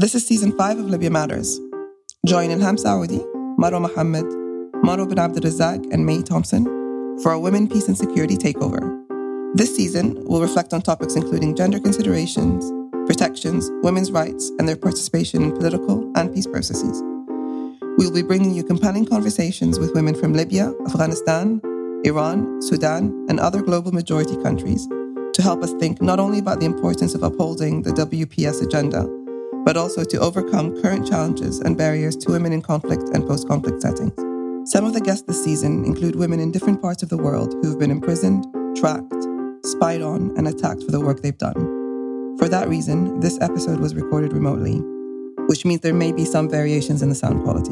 This is Season 5 of Libya Matters. Join Ilham Saoudi, Marwa Mohammed, Marwa bin Abdulrazak, and May Thompson for a Women, Peace and Security Takeover. This season will reflect on topics including gender considerations, protections, women's rights, and their participation in political and peace processes. We will be bringing you compelling conversations with women from Libya, Afghanistan, Iran, Sudan, and other global majority countries to help us think not only about the importance of upholding the WPS agenda, but also to overcome current challenges and barriers to women in conflict and post-conflict settings. Some of the guests this season include women in different parts of the world who have been imprisoned, tracked, spied on, and attacked for the work they've done. For that reason, this episode was recorded remotely, which means there may be some variations in the sound quality.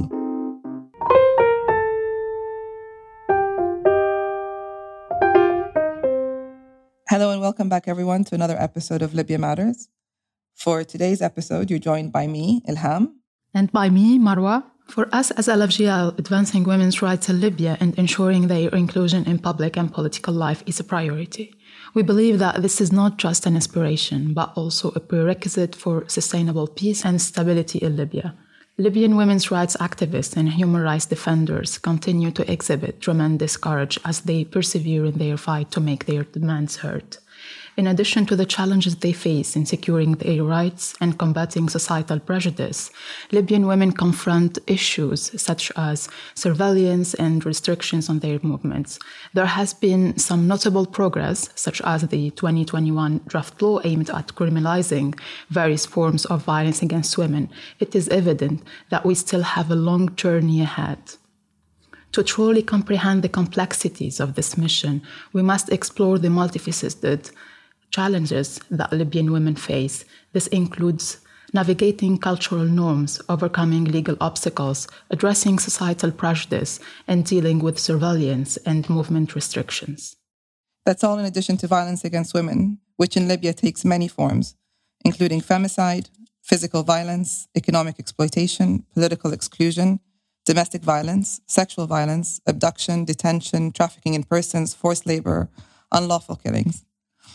Hello and welcome back, everyone, to another episode of Libya Matters. For today's episode, you're joined by me, Ilham. And by me, Marwa. For us as LFGL, advancing women's rights in Libya and ensuring their inclusion in public and political life is a priority. We believe that this is not just an aspiration, but also a prerequisite for sustainable peace and stability in Libya. Libyan women's rights activists and human rights defenders continue to exhibit tremendous courage as they persevere in their fight to make their demands heard. In addition to the challenges they face in securing their rights and combating societal prejudice, Libyan women confront issues such as surveillance and restrictions on their movements. There has been some notable progress, such as the 2021 draft law aimed at criminalizing various forms of violence against women. It is evident that we still have a long journey ahead. To truly comprehend the complexities of this mission, we must explore the multifaceted challenges that Libyan women face. This includes navigating cultural norms, overcoming legal obstacles, addressing societal prejudice, and dealing with surveillance and movement restrictions. That's all in addition to violence against women, which in Libya takes many forms, including femicide, physical violence, economic exploitation, political exclusion, domestic violence, sexual violence, abduction, detention, trafficking in persons, forced labor, unlawful killings.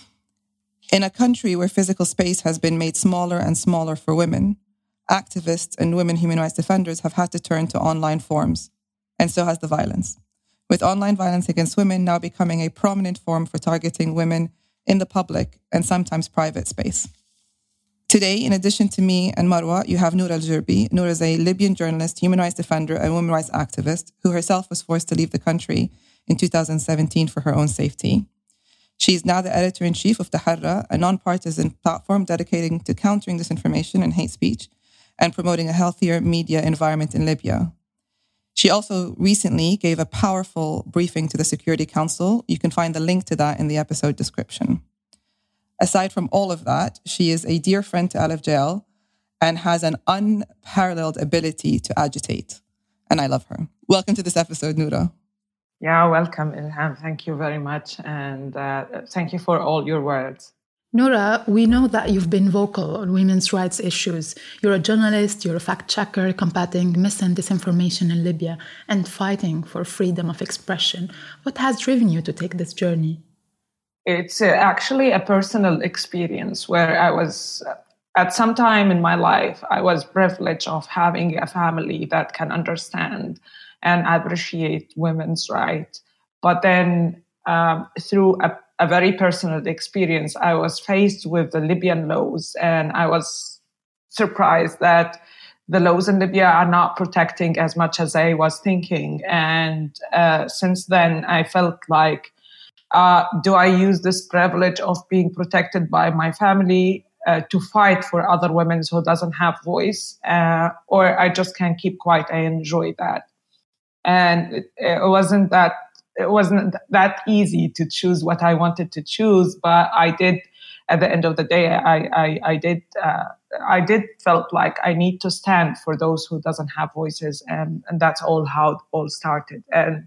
In a country where physical space has been made smaller and smaller for women, activists and women human rights defenders have had to turn to online forms, and so has the violence, with online violence against women now becoming a prominent form for targeting women in the public and sometimes private space. Today, in addition to me and Marwa, you have Noura Al-Jerbi. Noura is a Libyan journalist, human rights defender, and women rights activist who herself was forced to leave the country in 2017 for her own safety. She is now the editor-in-chief of Taharra, a non-partisan platform dedicating to countering disinformation and hate speech and promoting a healthier media environment in Libya. She also recently gave a powerful briefing to the Security Council. You can find the link to that in the episode description. Aside from all of that, she is a dear friend to LFJL and has an unparalleled ability to agitate. And I love her. Welcome to this episode, Noura. Yeah, welcome, Ilham. Thank you very much. And thank you for all your words. Noura, we know that you've been vocal on women's rights issues. You're a journalist, you're a fact-checker combating mis and disinformation in Libya and fighting for freedom of expression. What has driven you to take this journey? It's actually a personal experience where I was, at some time in my life, I was privileged of having a family that can understand and appreciate women's rights. But then through a very personal experience, I was faced with the Libyan laws, and I was surprised that the laws in Libya are not protecting as much as I was thinking. And since then, I felt like, do I use this privilege of being protected by my family to fight for other women who doesn't have voice, or I just can't keep quiet? I enjoy that. And it wasn't that easy to choose what I wanted to choose, but I did. At the end of the day, I did felt like I need to stand for those who doesn't have voices, and that's all how it all started. And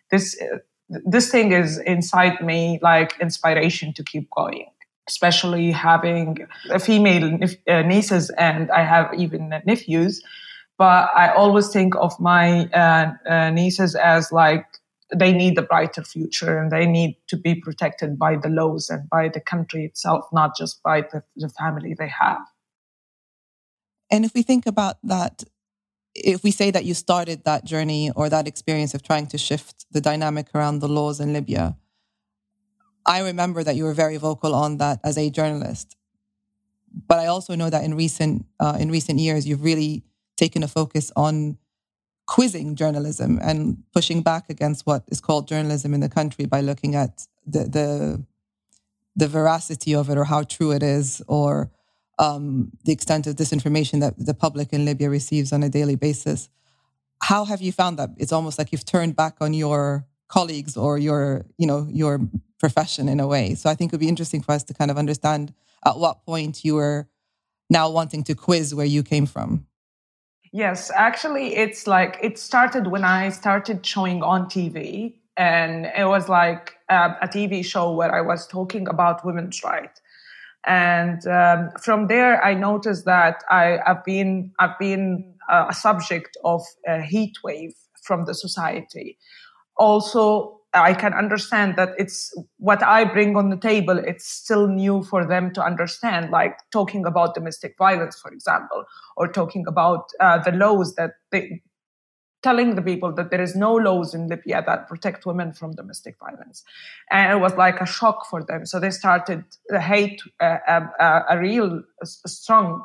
this thing is inside me like inspiration to keep going, especially having female nieces, and I have even nephews. But I always think of my nieces as like they need a brighter future, and they need to be protected by the laws and by the country itself, not just by the family they have. And if we think about that, if we say that you started that journey or that experience of trying to shift the dynamic around the laws in Libya, I remember that you were very vocal on that as a journalist. But I also know that in recent years, you've really taken a focus on quizzing journalism and pushing back against what is called journalism in the country by looking at the veracity of it, or how true it is, or the extent of disinformation that the public in Libya receives on a daily basis. How have you found that? It's almost like you've turned back on your colleagues or your profession in a way. So I think it would be interesting for us to kind of understand at what point you were now wanting to quiz where you came from. Yes, actually, it's like it started when I started showing on TV, and it was like a TV show where I was talking about women's rights. And from there, I noticed that I've been a subject of a heat wave from the society. Also, I can understand that it's what I bring on the table. It's still new for them to understand, like talking about domestic violence, for example, or talking about the laws that telling the people that there is no laws in Libya that protect women from domestic violence. And it was like a shock for them. So they started the hate, a real strong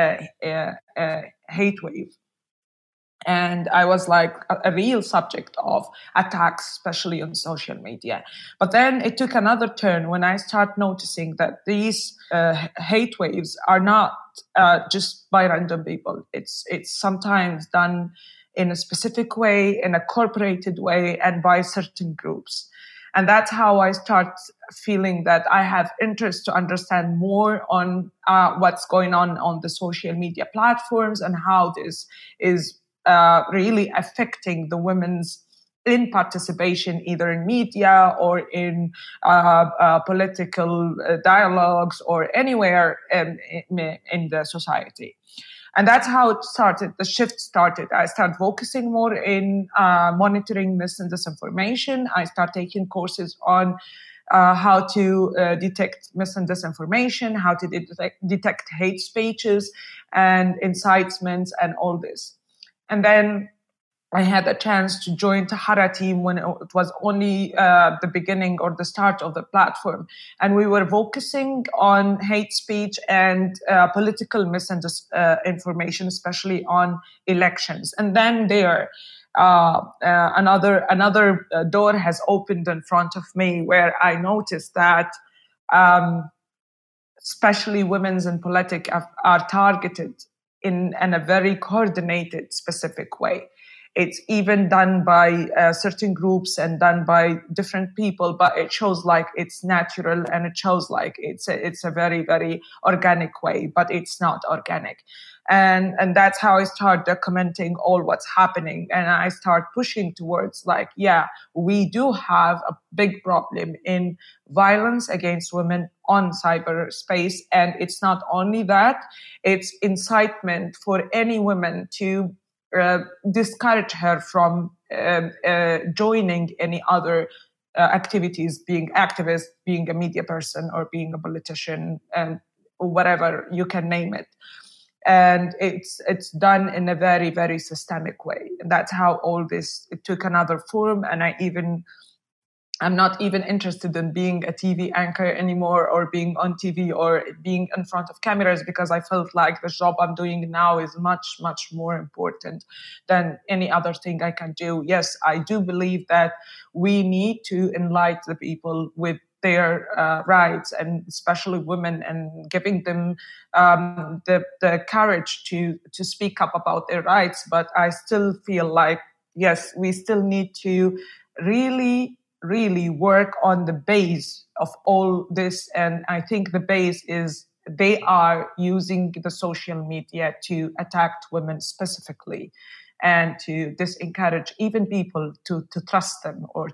hate wave. And I was like a real subject of attacks, especially on social media. But then it took another turn when I started noticing that these hate waves are not just by random people. It's sometimes done in a specific way, in a corporated way, and by certain groups. And that's how I start feeling that I have interest to understand more on what's going on the social media platforms and how this is really affecting the women's in participation, either in media or in political dialogues or anywhere in the society. And that's how it started. The shift started. I started focusing more in monitoring mis and disinformation. I started taking courses on how to detect mis and disinformation, how to detect hate speeches and incitements and all this. And then I had a chance to join Tahara team when it was only the beginning or the start of the platform. And we were focusing on hate speech and political misinformation, especially on elections. And then there, another door has opened in front of me where I noticed that especially women in politics are targeted in a very coordinated, specific way. It's even done by certain groups and done by different people, but it shows like it's natural and it shows like it's a very, very organic way, but it's not organic. And that's how I start documenting all what's happening. And I start pushing towards like, yeah, we do have a big problem in violence against women on cyberspace. And it's not only that, it's incitement for any woman to discourage her from joining any other activities, being activist, being a media person, or being a politician, and whatever you can name it. And it's done in a very, very systemic way. And that's how all this, it took another form. And I'm not even interested in being a TV anchor anymore, or being on TV, or being in front of cameras, because I felt like the job I'm doing now is much, much more important than any other thing I can do. Yes, I do believe that we need to enlighten the people with their rights, and especially women, and giving them the courage to speak up about their rights. But I still feel like, yes, we still need to really work on the base of all this. And I think the base is they are using the social media to attack women specifically, and to disencourage even people to trust them, or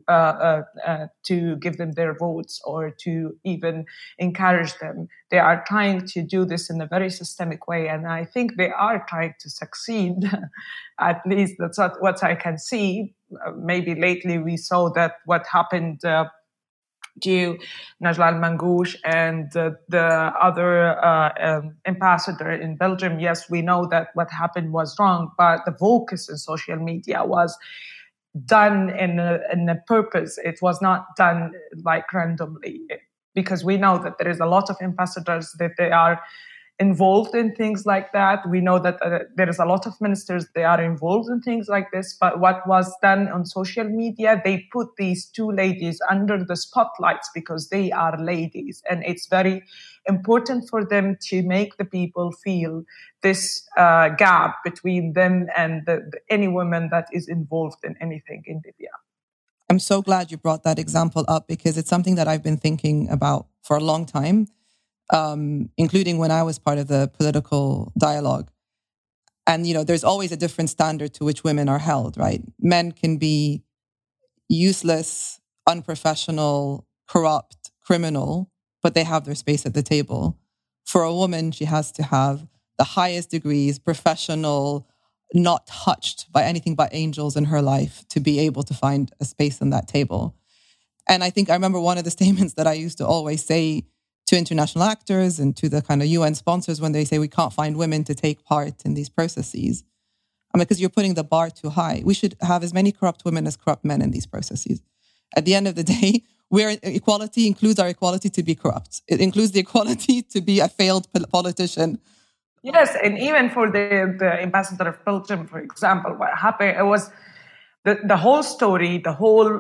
to give them their votes, or to even encourage them. They are trying to do this in a very systemic way, and I think they are trying to succeed. At least that's what I can see. Maybe lately we saw that what happened to Najla Al-Mangoush and the other ambassador in Belgium. Yes, we know that what happened was wrong, but the focus in social media was done in a purpose. It was not done like randomly, because we know that there is a lot of ambassadors that they are involved in things like that. We know that there is a lot of ministers, they are involved in things like this. But what was done on social media, they put these two ladies under the spotlights because they are ladies. And it's very important for them to make the people feel this gap between them and any woman that is involved in anything in Libya. I'm so glad you brought that example up, because it's something that I've been thinking about for a long time. Including when I was part of the political dialogue. And, there's always a different standard to which women are held, right? Men can be useless, unprofessional, corrupt, criminal, but they have their space at the table. For a woman, she has to have the highest degrees, professional, not touched by anything but angels in her life to be able to find a space on that table. And I remember one of the statements that I used to always say to international actors and to the kind of UN sponsors when they say we can't find women to take part in these processes. Because you're putting the bar too high. We should have as many corrupt women as corrupt men in these processes. At the end of the day, equality includes our equality to be corrupt. It includes the equality to be a failed politician. Yes, and even for the ambassador of Belgium, for example, what happened, it was the whole story, the whole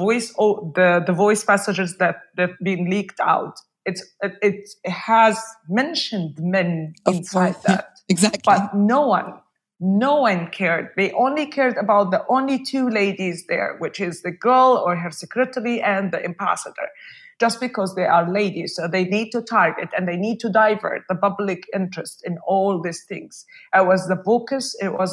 the voice passages that been leaked out. It has mentioned men inside that. Exactly. But no one cared. They only cared about the only two ladies there, which is the girl or her secretary and the ambassador, just because they are ladies. So they need to target and they need to divert the public interest in all these things. It was the focus. It was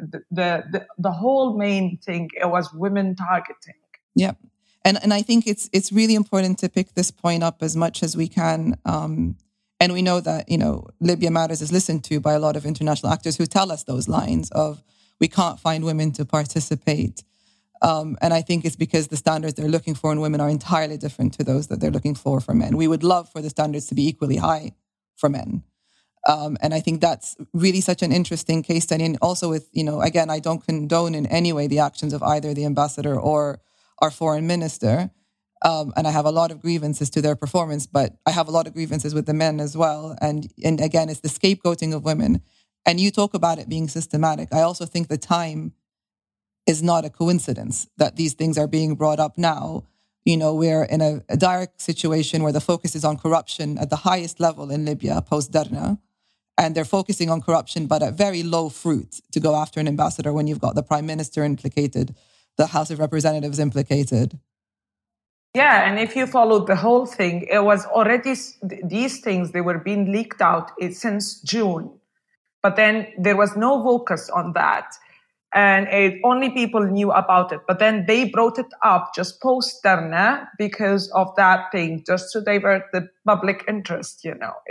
the whole main thing. It was women targeting. Yeah. And I think it's really important to pick this point up as much as we can. And we know that, Libya Matters is listened to by a lot of international actors who tell us those lines of, we can't find women to participate. And I think it's because the standards they're looking for in women are entirely different to those that they're looking for men. We would love for the standards to be equally high for men. And I think that's really such an interesting case study. And also with, again, I don't condone in any way the actions of either the ambassador or our foreign minister. And I have a lot of grievances to their performance, but I have a lot of grievances with the men as well. And again, it's the scapegoating of women. And you talk about it being systematic. I also think the time is not a coincidence that these things are being brought up now. We're in a direct situation where the focus is on corruption at the highest level in Libya, post-Derna. And they're focusing on corruption, but at very low fruit to go after an ambassador when you've got the prime minister implicated, the House of Representatives implicated. Yeah, and if you followed the whole thing, it was already, these things, they were being leaked out since June. But then there was no focus on that. And only people knew about it. But then they brought it up just post-Derna because of that thing, just to divert the public interest,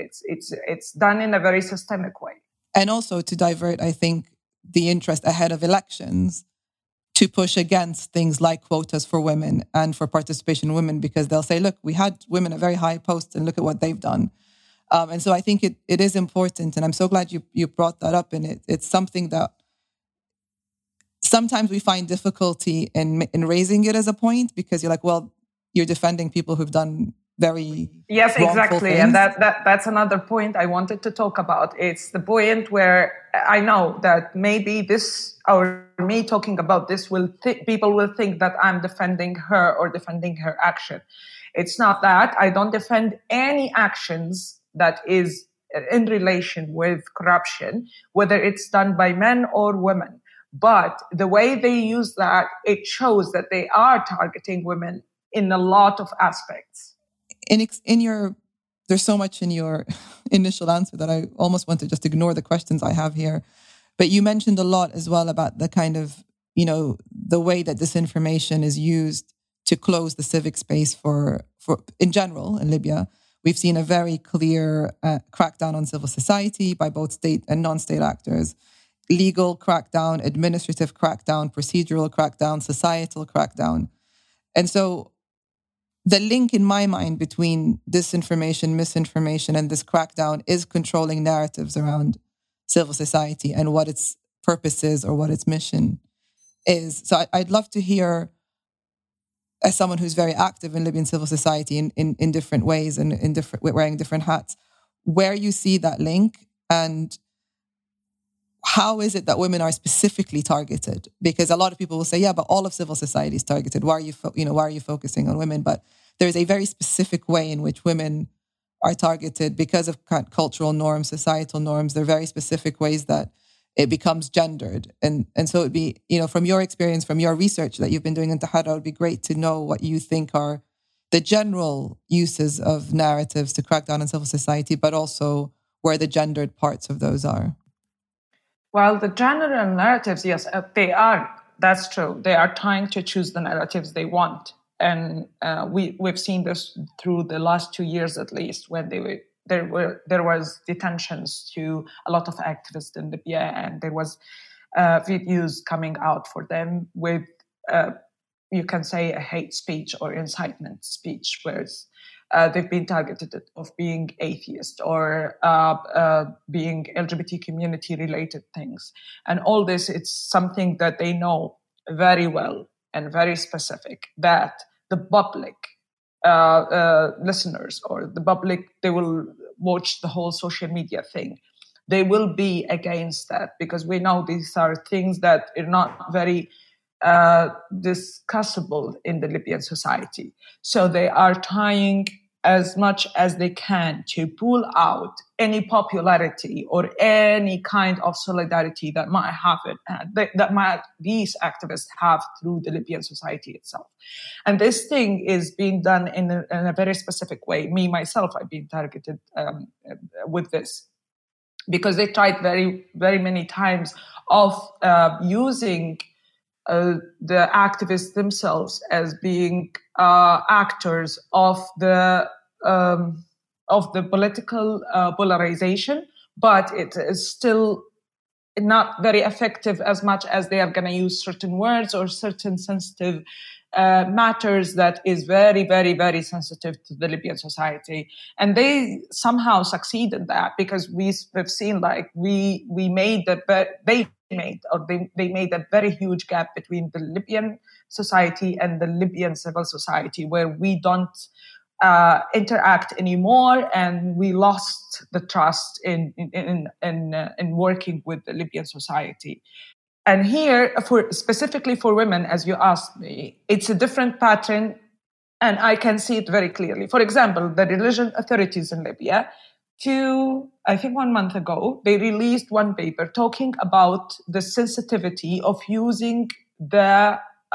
It's done in a very systemic way. And also to divert, I think, the interest ahead of elections, to push against things like quotas for women and for participation in women, because they'll say, look, we had women at very high posts and look at what they've done. And so I think it is important. And I'm so glad you brought that up. And it's something that sometimes we find difficulty in raising it as a point, because you're like, well, you're defending people who've done very yes, exactly, things. And that's another point I wanted to talk about. It's the point where I know that maybe this, or me talking about this, people will think that I'm defending her or defending her action. It's not that. I don't defend any actions that is in relation with corruption, whether it's done by men or women. But the way they use that, it shows that they are targeting women in a lot of aspects. There's so much in your initial answer that I almost want to just ignore the questions I have here. But you mentioned a lot as well about the kind of, the way that disinformation is used to close the civic space for in general in Libya. We've seen a very clear crackdown on civil society by both state and non-state actors. Legal crackdown, administrative crackdown, procedural crackdown, societal crackdown. And so the link in my mind between disinformation, misinformation, and this crackdown is controlling narratives around civil society and what its purpose is or what its mission is. So I'd love to hear, as someone who's very active in Libyan civil society in different ways and wearing different hats, where you see that link and how is it that women are specifically targeted? Because a lot of people will say, yeah, but all of civil society is targeted. Why are you focusing on women? But there is a very specific way in which women are targeted because of cultural norms, societal norms. There are very specific ways that it becomes gendered. And so it'd be, from your experience, from your research that you've been doing in Tahara, it would be great to know what you think are the general uses of narratives to crack down on civil society, but also where the gendered parts of those are. Well, the general narratives, yes, they are. That's true. They are trying to choose the narratives they want. And we've seen this through the last 2 years, at least, when there was detentions to a lot of activists in Libya, and there was videos coming out for them with, you can say, a hate speech or incitement speech, whereas they've been targeted of being atheist or being LGBT community related things. And all this, it's something that they know very well and very specific, that the public listeners or the public, they will watch the whole social media thing. They will be against that because we know these are things that are not very discussable in the Libyan society. So they are trying as much as they can to pull out any popularity or any kind of solidarity that might happen, that these activists have through the Libyan society itself. And this thing is being done in a very specific way. Me, myself, I've been targeted with this because they tried very, very many times of using the activists themselves as being actors of the political polarization, but it is still not very effective as much as they are going to use certain words or certain sensitive matters that is very, very, very sensitive to the Libyan society. And they somehow succeed in that because we've seen they made a very huge gap between the Libyan society and the Libyan civil society, where we don't interact anymore, and we lost the trust in working with the Libyan society. And here, specifically for women, as you asked me, it's a different pattern, and I can see it very clearly. For example, the religion authorities in Libya, I think 1 month ago, they released one paper talking about the sensitivity of using the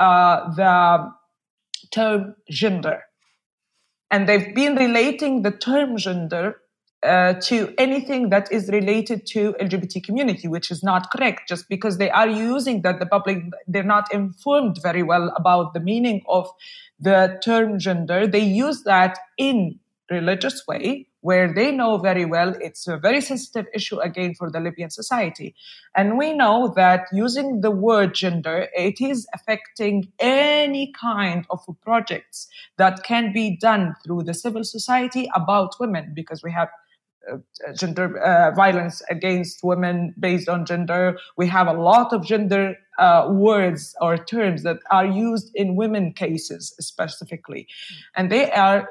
term gender. And they've been relating the term gender to anything that is related to LGBT community, which is not correct, just because they are using that the public, they're not informed very well about the meaning of the term gender. They use that in religious way, where they know very well it's a very sensitive issue again for the Libyan society. And we know that using the word gender, it is affecting any kind of projects that can be done through the civil society about women, because we have gender violence against women based on gender. We have a lot of gender words or terms that are used in women cases specifically. And they are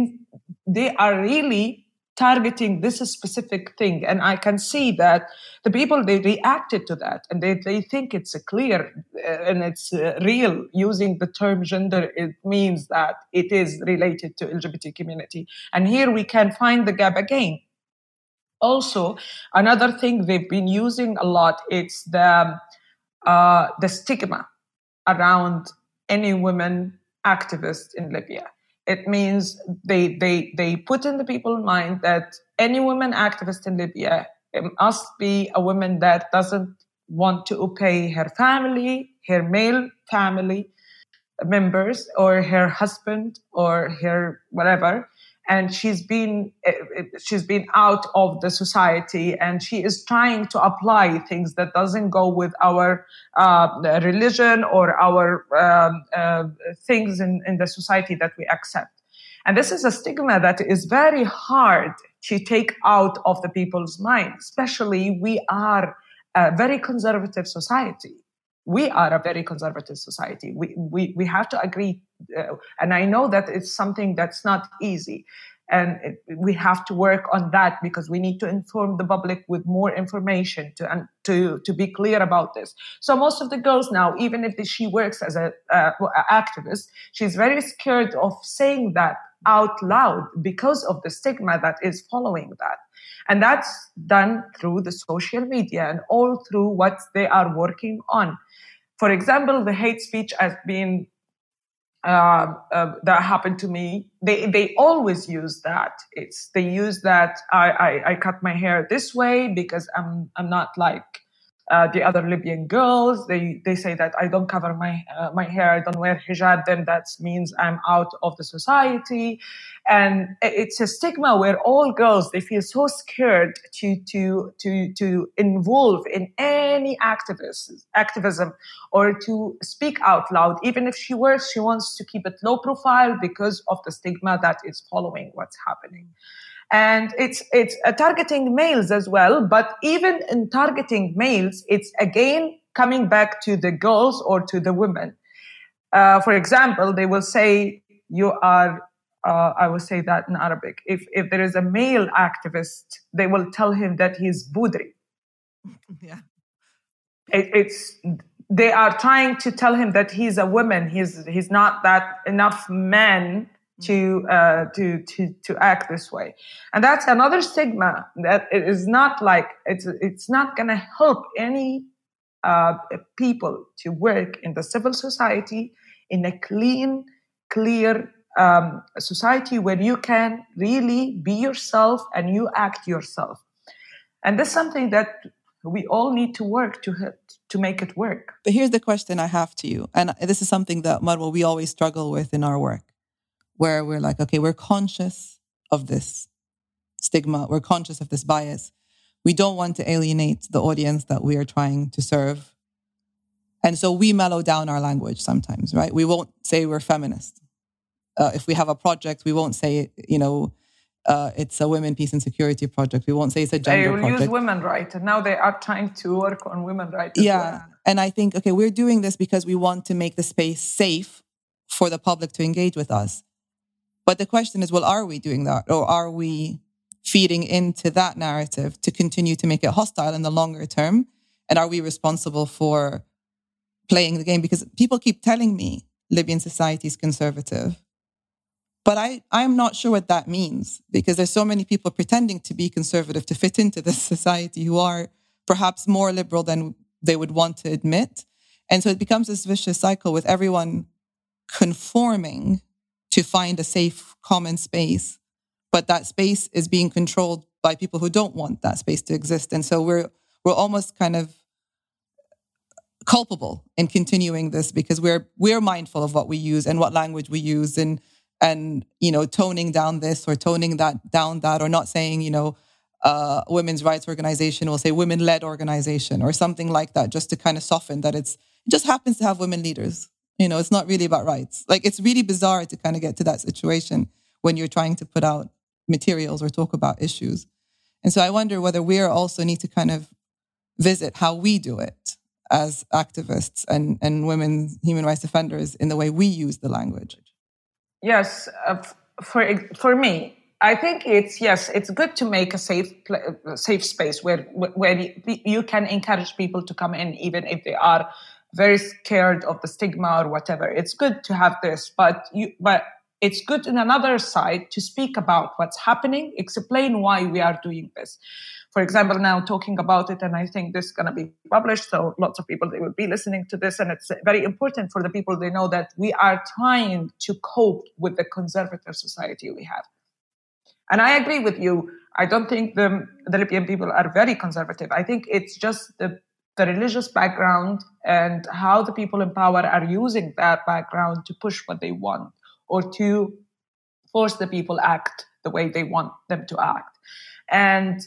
really targeting this specific thing. And I can see that the people, they reacted to that, and they think it's clear and it's real. Using the term gender, it means that it is related to LGBT community. And here we can find the gap again. Also, another thing they've been using a lot, it's the stigma around any women activist in Libya. It means they put in the people's mind that any woman activist in Libya, it must be a woman that doesn't want to obey her family, her male family members, or her husband, or her whatever. And she's been out of the society, and she is trying to apply things that doesn't go with our religion or our things in the society that we accept. And this is a stigma that is very hard to take out of the people's mind, especially we are a very conservative society. We are a very conservative society. We have to agree. And I know that it's something that's not easy. And we have to work on that because we need to inform the public with more information to be clear about this. So most of the girls now, even if she works as an activist, she's very scared of saying that out loud because of the stigma that is following that. And that's done through the social media and all through what they are working on. For example, the hate speech has been that happened to me. They always use that. They use that I cut my hair this way because I'm not like the other Libyan girls. They say that I don't cover my hair, I don't wear hijab, then that means I'm out of the society. And it's a stigma where all girls, they feel so scared to involve in any activism or to speak out loud. Even if she works, she wants to keep it low profile because of the stigma that is following what's happening. And it's targeting males as well. But even in targeting males, it's again coming back to the girls or to the women. For example, they will say you are, I will say that in Arabic. If there is a male activist, they will tell him that he's budri. Yeah. They are trying to tell him that he's a woman. He's not that enough man to act this way. And that's another stigma that it is not like, it's not going to help any people to work in the civil society in a clean, clear society where you can really be yourself and you act yourself. And that's something that we all need to work to make it work. But here's the question I have to you. And this is something that, Marwa, we always struggle with in our work, where we're like, okay, we're conscious of this stigma. We're conscious of this bias. We don't want to alienate the audience that we are trying to serve. And so we mellow down our language sometimes, right? We won't say we're feminist. If we have a project, we won't say, it's a women, peace and security project. We won't say it's a gender project. They will use women rights. And now they are trying to work on women rights. Yeah. And I think, okay, we're doing this because we want to make the space safe for the public to engage with us. But the question is, well, are we doing that? Or are we feeding into that narrative to continue to make it hostile in the longer term? And are we responsible for playing the game? Because people keep telling me Libyan society is conservative. But I'm not sure what that means, because there's so many people pretending to be conservative to fit into this society who are perhaps more liberal than they would want to admit. And so it becomes this vicious cycle with everyone conforming to find a safe, common space. But that space is being controlled by people who don't want that space to exist. And so we're almost kind of culpable in continuing this because we're mindful of what we use and what language we use and toning down this or toning down that, or not saying, women's rights organization will say women-led organization or something like that, just to kind of soften that it just happens to have women leaders. It's not really about rights. Like, it's really bizarre to kind of get to that situation when you're trying to put out materials or talk about issues. And so I wonder whether we also need to kind of visit how we do it as activists and women's human rights defenders in the way we use the language. Yes, for me, I think it's good to make a safe space where you can encourage people to come in, even if they are very scared of the stigma or whatever. It's good to have this, but it's good in another side to speak about what's happening, explain why we are doing this. For example, now talking about it, and I think this is going to be published, so lots of people, they will be listening to this, and it's very important for the people, they know that we are trying to cope with the conservative society we have. And I agree with you. I don't think the Libyan people are very conservative. I think it's just the religious background and how the people in power are using that background to push what they want or to force the people act the way they want them to act. And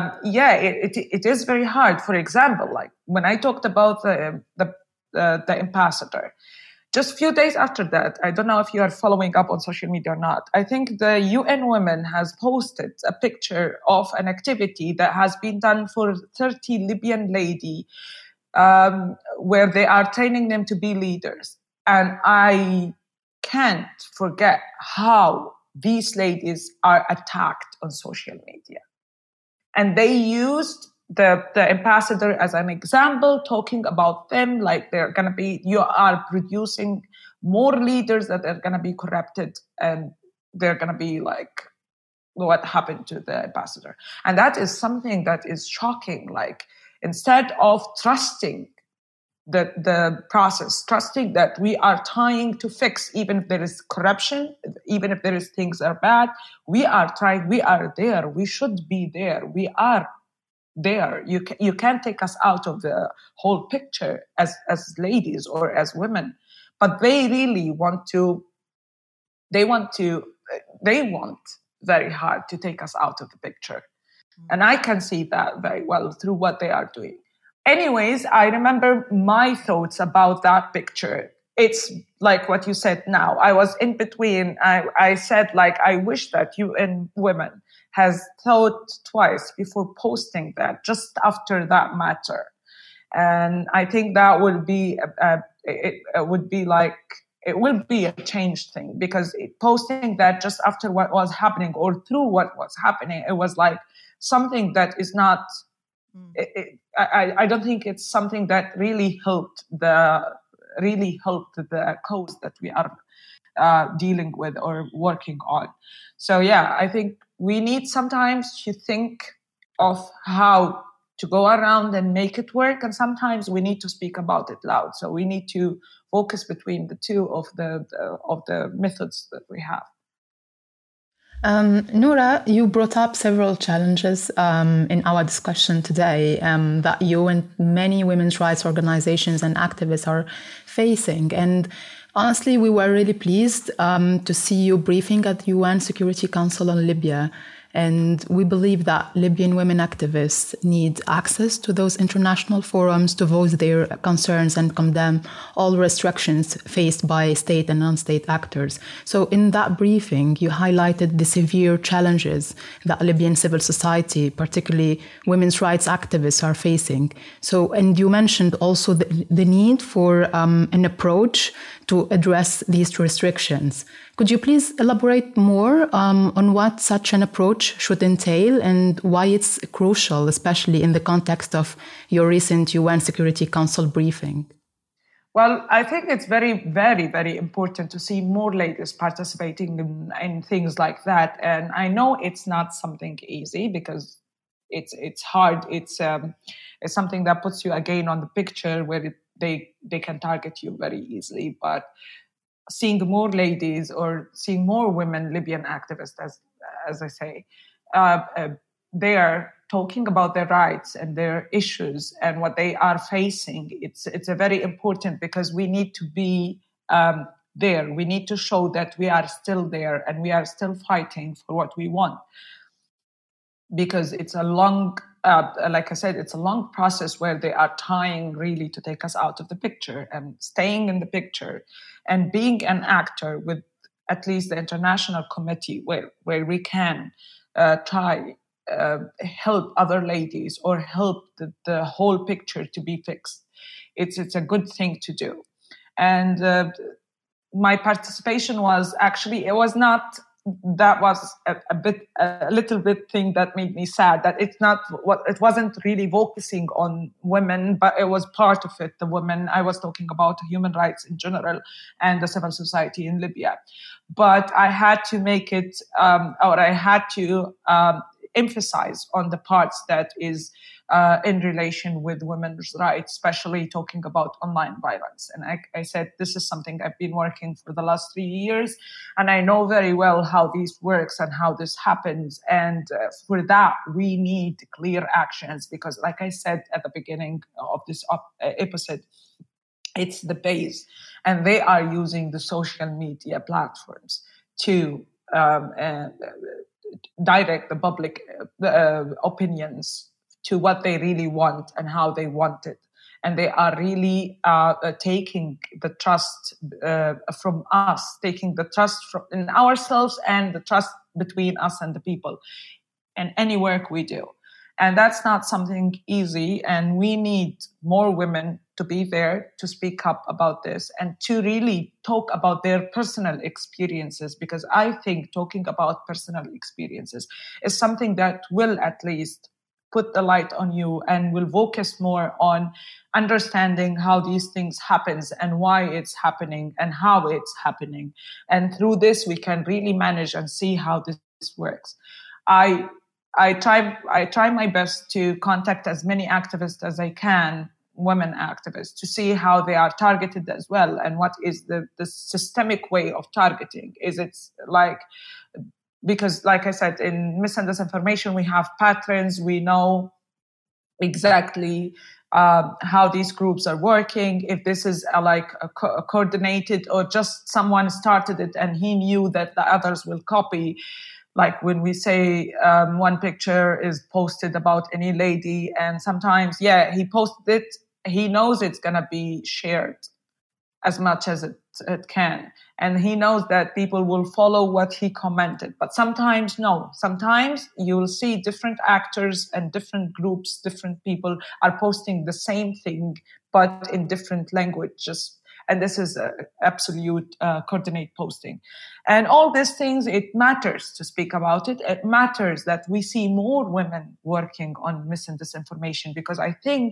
it is very hard. For example, like when I talked about the ambassador, just a few days after that, I don't know if you are following up on social media or not, I think the UN Women has posted a picture of an activity that has been done for 30 Libyan ladies, where they are training them to be leaders. And I can't forget how these ladies are attacked on social media. And they used the ambassador as an example, talking about them like they're going to be, you are producing more leaders that are going to be corrupted, and they're going to be like what happened to the ambassador. And that is something that is shocking. Like, instead of trusting the process, trusting that we are trying to fix, even if there is corruption, even if there is things are bad, we are trying, we are there, we should be there, we are there. You can't take us out of the whole picture as ladies or as women. But they really want very hard to take us out of the picture. And I can see that very well through what they are doing. Anyways, I remember my thoughts about that picture. It's like what you said now. I was in between. I said, like, I wish that UN Women has thought twice before posting that just after that matter. And I think that would be, it will be a change thing, because posting that just after what was happening or through what was happening, it was like something that is not, I don't think it's something that really helped the cause that we are dealing with or working on. So yeah, I think we need sometimes to think of how to go around and make it work, and sometimes we need to speak about it loud. So we need to focus between the two of the methods that we have. Noura, you brought up several challenges in our discussion today that you and many women's rights organizations and activists are facing. And honestly, we were really pleased to see you briefing at the UN Security Council on Libya. And we believe that Libyan women activists need access to those international forums to voice their concerns and condemn all restrictions faced by state and non-state actors. So in that briefing, you highlighted the severe challenges that Libyan civil society, particularly women's rights activists, are facing. So, and you mentioned also the need for an approach to address these restrictions. Could you please elaborate more on what such an approach should entail and why it's crucial, especially in the context of your recent UN Security Council briefing? Well, I think it's very, very, very important to see more ladies participating in things like that. And I know it's not something easy, because it's hard. It's something that puts you again on the picture where they can target you very easily. But seeing more ladies or seeing more women Libyan activists, as I say, they are talking about their rights and their issues and what they are facing. It's a very important, because we need to be there. We need to show that we are still there and we are still fighting for what we want. Because it's a long, like I said, it's a long process where they are trying really to take us out of the picture, and staying in the picture and being an actor with at least the international committee where we can try help other ladies or help the whole picture to be fixed. It's a good thing to do. And my participation was actually, it was not, that was a little bit thing that made me sad, that it wasn't really focusing on women, but it was part of it, the women. I was talking about human rights in general and the civil society in Libya. But I had to make it, I had to emphasize on the parts that is in relation with women's rights, especially talking about online violence. And I said, this is something I've been working for the last 3 years, and I know very well how this works and how this happens. And for that, we need clear actions, because like I said at the beginning of this episode, it's the base, and they are using the social media platforms to direct the public opinions to what they really want and how they want it. And they are really taking the trust from us, taking the trust in ourselves and the trust between us and the people in any work we do. And that's not something easy. And we need more women to be there to speak up about this and to really talk about their personal experiences, because I think talking about personal experiences is something that will at least put the light on you and will focus more on understanding how these things happens and why it's happening and how it's happening. And through this, we can really manage and see how this works. I try my best to contact as many activists as I can, women activists, to see how they are targeted as well, and what is the systemic way of targeting. Is it like, because like I said, in mis and disinformation, we have patterns, we know exactly how these groups are working, if this is a coordinated or just someone started it and he knew that the others will copy. Like when we say one picture is posted about any lady, and sometimes, he posted it, he knows it's going to be shared as much as it can. And he knows that people will follow what he commented. But sometimes, no. Sometimes you'll see different actors and different groups, different people are posting the same thing, but in different languages. And this is absolute coordinate posting. And all these things, it matters to speak about it. It matters that we see more women working on mis and disinformation, because I think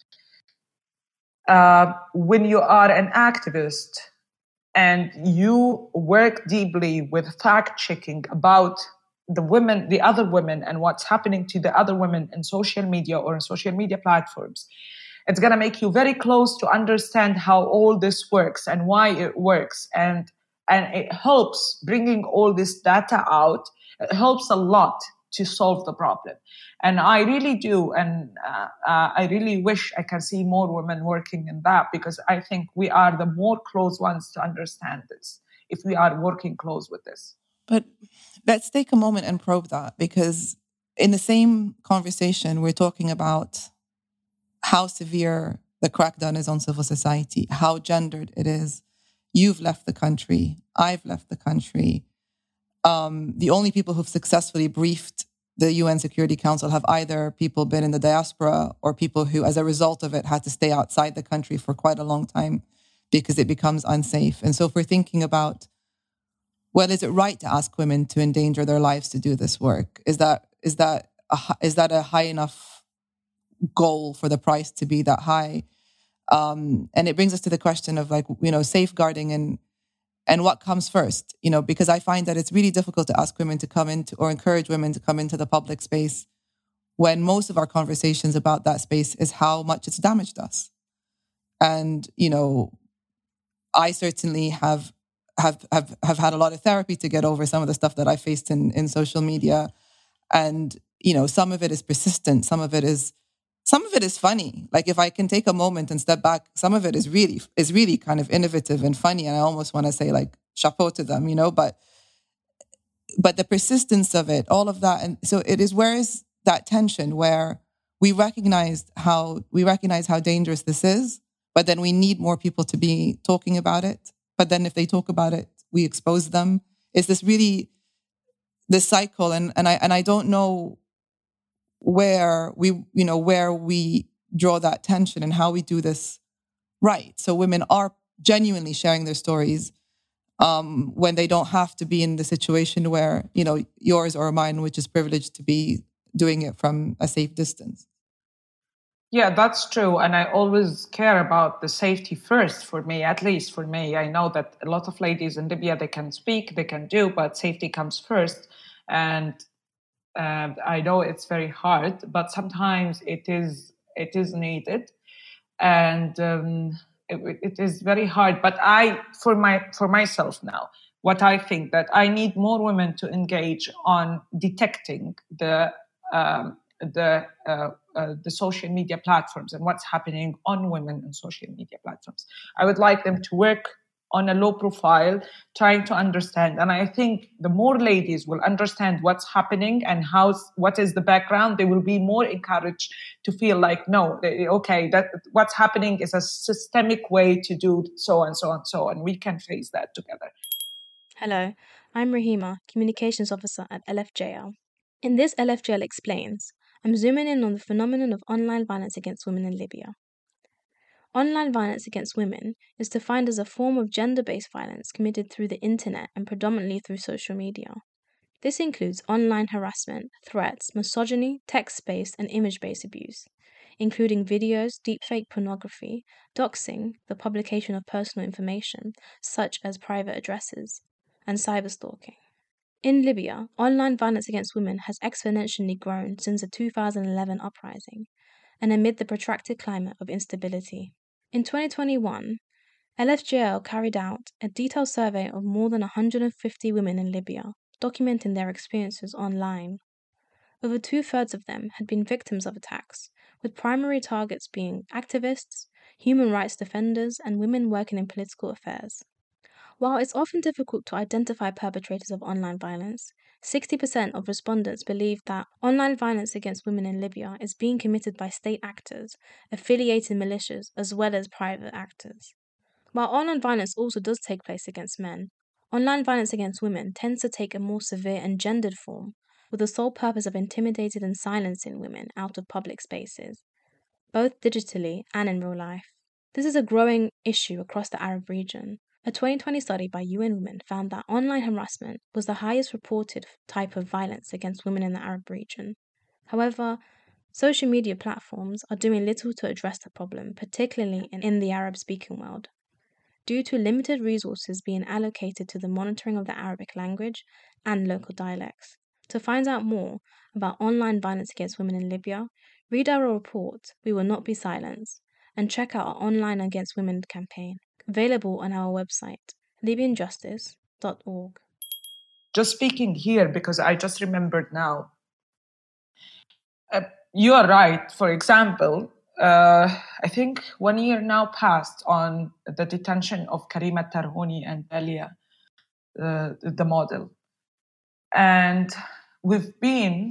when you are an activist and you work deeply with fact-checking about the other women and what's happening to the other women in social media or in social media platforms, it's going to make you very close to understand how all this works and why it works. And it helps bringing all this data out. It helps a lot to solve the problem. And I really do. And I really wish I can see more women working in that, because I think we are the more close ones to understand this if we are working close with this. But let's take a moment and probe that, because in the same conversation, we're talking about how severe the crackdown is on civil society, how gendered it is. You've left the country. I've left the country. The only people who've successfully briefed the UN Security Council have either people been in the diaspora or people who, as a result of it, had to stay outside the country for quite a long time because it becomes unsafe. And so if we're thinking about, well, is it right to ask women to endanger their lives to do this work? Is that a high enough goal for the price to be that high? And it brings us to the question of safeguarding and what comes first, because I find that it's really difficult to ask women to come into or encourage women to come into the public space when most of our conversations about that space is how much it's damaged us. And, I certainly have had a lot of therapy to get over some of the stuff that I faced in social media. And, some of it is persistent. Some of it is funny. Like, if I can take a moment and step back, some of it is really kind of innovative and funny. And I almost want to say chapeau to them, but the persistence of it, all of that. And so it is, where is that tension where we recognize how dangerous this is, but then we need more people to be talking about it. But then if they talk about it, we expose them. Is this really the cycle? And I don't know where we draw that tension and how we do this right. So women are genuinely sharing their stories when they don't have to be in the situation where, yours or mine, which is privileged to be doing it from a safe distance. Yeah, that's true. And I always care about the safety first for me, at least for me. I know that a lot of ladies in Libya, they can speak, they can do, but safety comes first. And I know it's very hard, but sometimes it is needed, and it is very hard. But for myself now, what I think that I need more women to engage on detecting the social media platforms and what's happening on women and social media platforms. I would like them to work on a low profile, trying to understand. And I think the more ladies will understand what's happening and what is the background, they will be more encouraged to feel like, no, okay, that what's happening is a systemic way to do so and so and so, and we can face that together. Hello, I'm Rahima, Communications Officer at LFJL. In this LFJL Explains, I'm zooming in on the phenomenon of online violence against women in Libya. Online violence against women is defined as a form of gender-based violence committed through the internet and predominantly through social media. This includes online harassment, threats, misogyny, text-based and image-based abuse, including videos, deepfake pornography, doxing, the publication of personal information, such as private addresses, and cyberstalking. In Libya, online violence against women has exponentially grown since the 2011 uprising, and amid the protracted climate of instability. In 2021, LFJL carried out a detailed survey of more than 150 women in Libya, documenting their experiences online. Over 2/3 of them had been victims of attacks, with primary targets being activists, human rights defenders, and women working in political affairs. While it's often difficult to identify perpetrators of online violence, 60% of respondents believe that online violence against women in Libya is being committed by state actors, affiliated militias, as well as private actors. While online violence also does take place against men, online violence against women tends to take a more severe and gendered form, with the sole purpose of intimidating and silencing women out of public spaces, both digitally and in real life. This is a growing issue across the Arab region. A 2020 study by UN Women found that online harassment was the highest reported type of violence against women in the Arab region. However, social media platforms are doing little to address the problem, particularly in the Arab-speaking world, due to limited resources being allocated to the monitoring of the Arabic language and local dialects. To find out more about online violence against women in Libya, read our report, We Will Not Be Silenced, and check out our Online Against Women campaign, available on our website, LibyanJustice.org. Just speaking here, because I just remembered now, you are right. For example, I think 1 year now passed on the detention of Karima Tarhouni and Dalia, the model. And we've been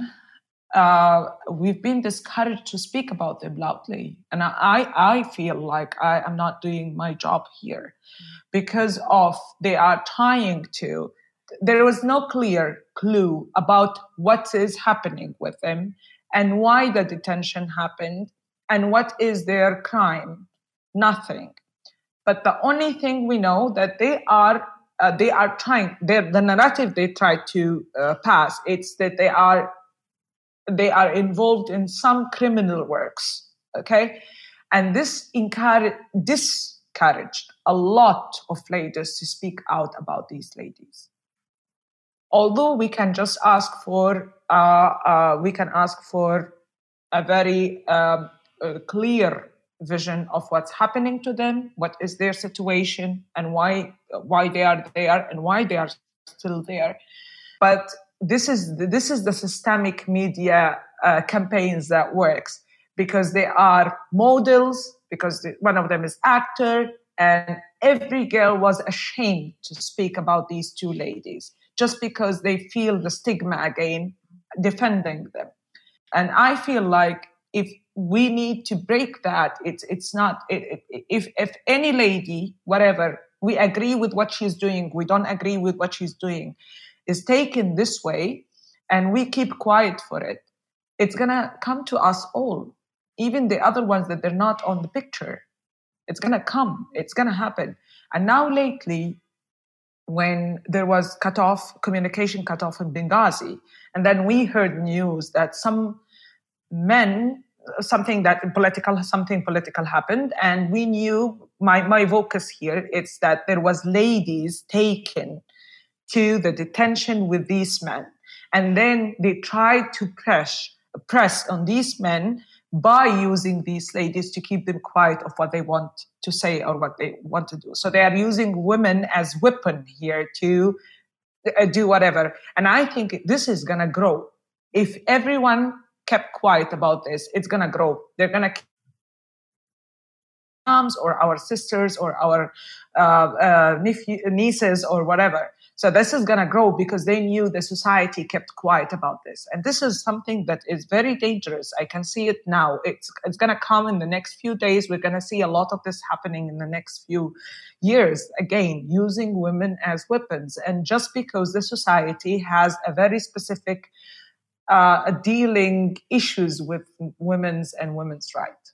discouraged to speak about them loudly. And I feel like I am not doing my job here because of they are trying to. There was no clear clue about what is happening with them and why the detention happened and what is their crime. Nothing. But the only thing we know that they are trying. The narrative they try to pass, it's that they are involved in some criminal works, okay? And this discouraged a lot of ladies to speak out about these ladies. Although we can just ask for a very clear vision of what's happening to them, what is their situation, and why they are there and why they are still there. But this is the systemic media campaigns that works, because they are models, because one of them is actor, and every girl was ashamed to speak about these two ladies just because they feel the stigma again defending them. And I feel like if we need to break that, it's not if any lady, whatever, we agree with what she's doing, we don't agree with what she's doing, is taken this way, and we keep quiet for it, it's gonna come to us all, even the other ones that they're not on the picture. It's gonna come, it's gonna happen. And now lately, when there was communication cut off in Benghazi, and then we heard news that some men, something political happened, and we knew, my focus here, it's that there was ladies taken to the detention with these men. And then they tried to press on these men by using these ladies to keep them quiet of what they want to say or what they want to do. So they are using women as weapon here to do whatever. And I think this is going to grow. If everyone kept quiet about this, it's going to grow. They're going to moms or our sisters or our nieces or whatever. So this is going to grow because they knew the society kept quiet about this. And this is something that is very dangerous. I can see it now. It's going to come in the next few days. We're going to see a lot of this happening in the next few years. Again, using women as weapons. And just because the society has a very specific dealing issues with women's rights.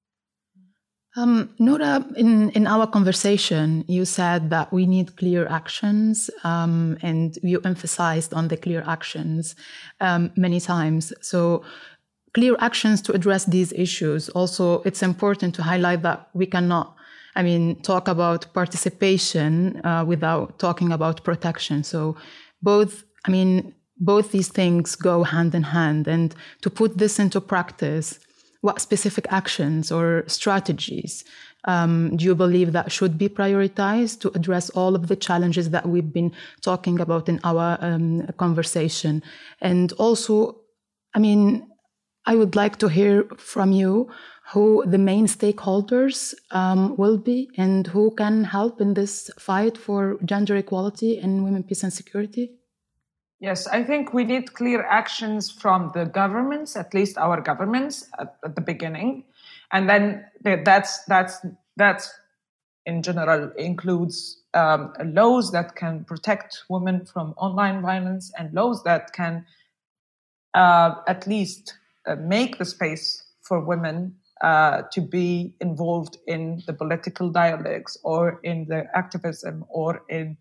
Noura, in our conversation, you said that we need clear actions, and you emphasized on the clear actions many times. So clear actions to address these issues. Also, it's important to highlight that we cannot, talk about participation without talking about protection. So both these things go hand in hand. And to put this into practice, what specific actions or strategies do you believe that should be prioritized to address all of the challenges that we've been talking about in our conversation? And also, I would like to hear from you who the main stakeholders will be and who can help in this fight for gender equality and women, peace and security. Yes, I think we need clear actions from the governments, at least our governments at the beginning. And then that's in general includes laws that can protect women from online violence and laws that can at least make the space for women to be involved in the political dialogues or in the activism or in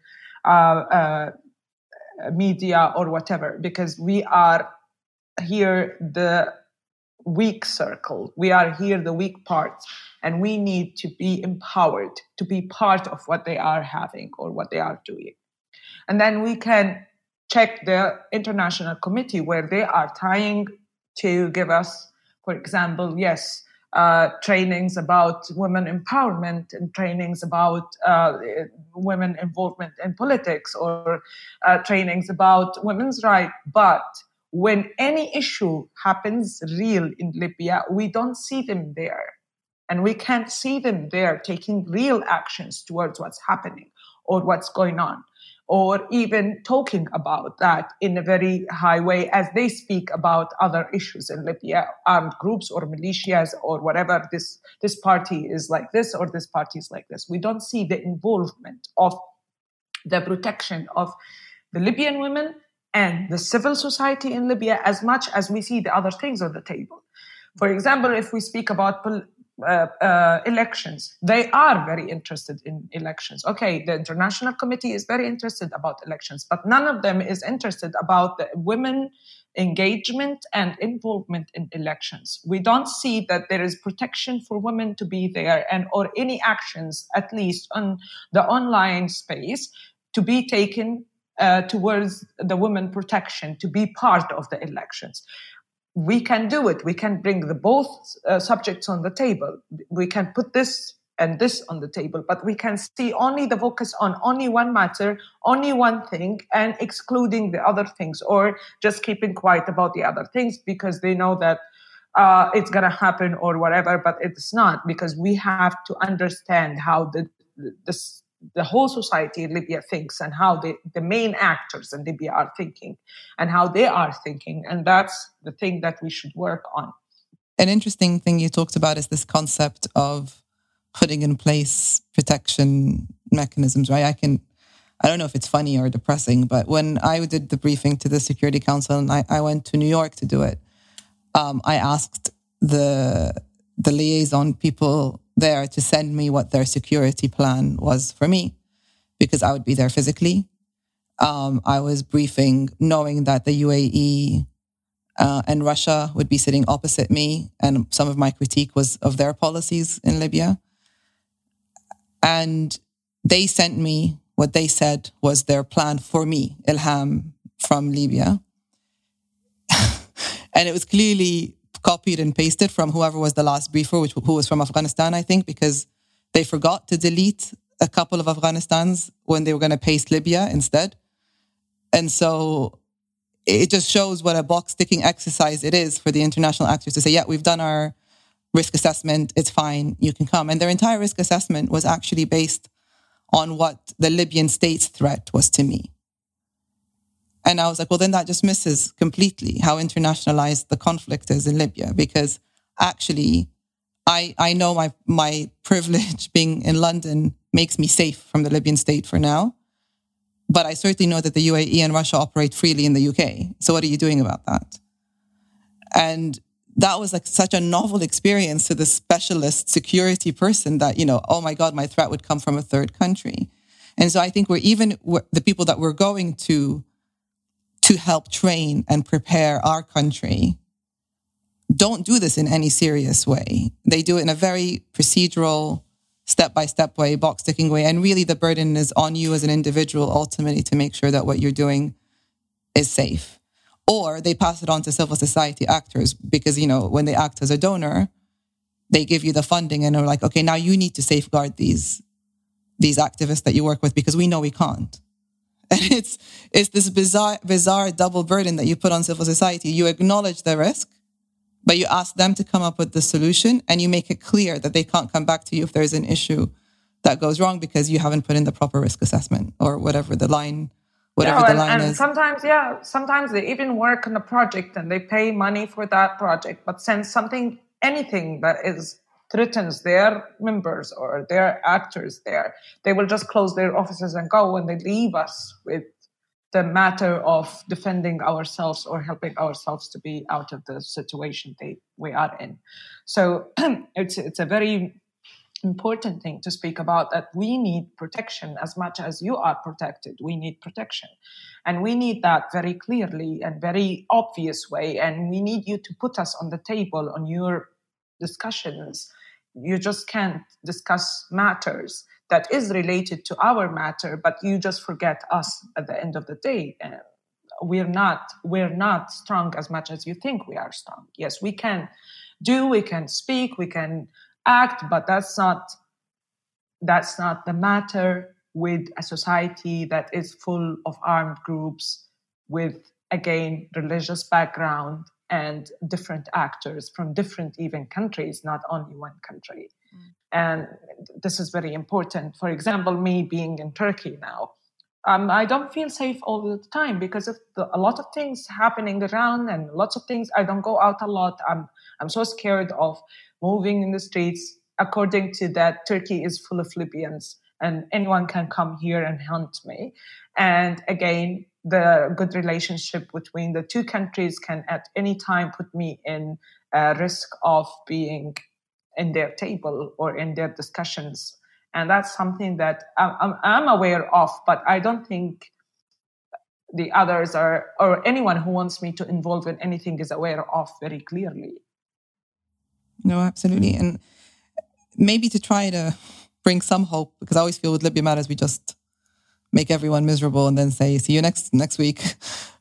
media or whatever, because we are here the weak circle. We are here the weak parts, and we need to be empowered to be part of what they are having or what they are doing. And then we can check the international committee where they are trying to give us, for example, trainings about women empowerment and trainings about women involvement in politics or trainings about women's rights. But when any issue happens real in Libya, we don't see them there. And we can't see them there taking real actions towards what's happening or what's going on, or even talking about that in a very high way as they speak about other issues in Libya, armed groups or militias or whatever, this party is like this or this party is like this. We don't see the involvement of the protection of the Libyan women and the civil society in Libya as much as we see the other things on the table. For example, if we speak about elections, they are very interested in elections. Okay, the International Committee is very interested about elections, but none of them is interested about the women engagement and involvement in elections. We don't see that there is protection for women to be there and or any actions, at least on the online space, to be taken towards the women protection, to be part of the elections. We can do it. We can bring the both subjects on the table. We can put this and this on the table, but we can see only the focus on only one matter, only one thing, and excluding the other things, or just keeping quiet about the other things because they know that it's going to happen or whatever, but it's not, because we have to understand how the whole society in Libya thinks and how the main actors in Libya are thinking and how they are thinking. And that's the thing that we should work on. An interesting thing you talked about is this concept of putting in place protection mechanisms, right? I don't know if it's funny or depressing, but when I did the briefing to the Security Council and I went to New York to do it, I asked the liaison people there to send me what their security plan was for me, because I would be there physically. I was briefing knowing that the UAE and Russia would be sitting opposite me, and some of my critique was of their policies in Libya. And they sent me what they said was their plan for me, Ilham from Libya. And it was clearly copied and pasted from whoever was the last briefer, who was from Afghanistan, I think, because they forgot to delete a couple of Afghanistans when they were going to paste Libya instead. And so it just shows what a box-ticking exercise it is for the international actors to say, yeah, we've done our risk assessment, it's fine, you can come. And their entire risk assessment was actually based on what the Libyan state's threat was to me. And I was like, well, then that just misses completely how internationalized the conflict is in Libya, because actually I know my privilege being in London makes me safe from the Libyan state for now. But I certainly know that the UAE and Russia operate freely in the UK. So what are you doing about that? And that was like such a novel experience to the specialist security person that, oh my God, my threat would come from a third country. And so I think the people that we're going to help train and prepare our country don't do this in any serious way. They do it in a very procedural, step-by-step way, box-ticking way. And really the burden is on you as an individual ultimately to make sure that what you're doing is safe. Or they pass it on to civil society actors because, when they act as a donor, they give you the funding and are like, okay, now you need to safeguard these activists that you work with because we know we can't. And it's this bizarre double burden that you put on civil society. You acknowledge the risk, but you ask them to come up with the solution and you make it clear that they can't come back to you if there's an issue that goes wrong because you haven't put in the proper risk assessment or whatever the line is. Sometimes they even work on a project and they pay money for that project, but since anything that threatens their members or their actors there, they will just close their offices and go, and they leave us with the matter of defending ourselves or helping ourselves to be out of the situation we are in. So it's a very important thing to speak about, that we need protection as much as you are protected. We need protection. And we need that very clearly and very obvious way. And we need you to put us on the table on your discussions. You just can't discuss matters that is related to our matter, but you just forget us at the end of the day. We're not strong as much as you think we are strong. Yes, we can speak, we can act, but that's not the matter with a society that is full of armed groups with, again, religious background and different actors from different even countries, not only one country. And this is very important. For example, me being in Turkey now, I don't feel safe all the time because of a lot of things happening around and lots of things. I don't go out a lot. I'm so scared of moving in the streets. According to that, Turkey is full of Libyans and anyone can come here and hunt me. And again, the good relationship between the two countries can at any time put me in risk of being in their table or in their discussions. And that's something that I'm aware of, but I don't think the others or anyone who wants me to involve in anything is aware of very clearly. No, absolutely. And maybe to try to bring some hope, because I always feel with Libya Matters, we just make everyone miserable and then say, see you next week.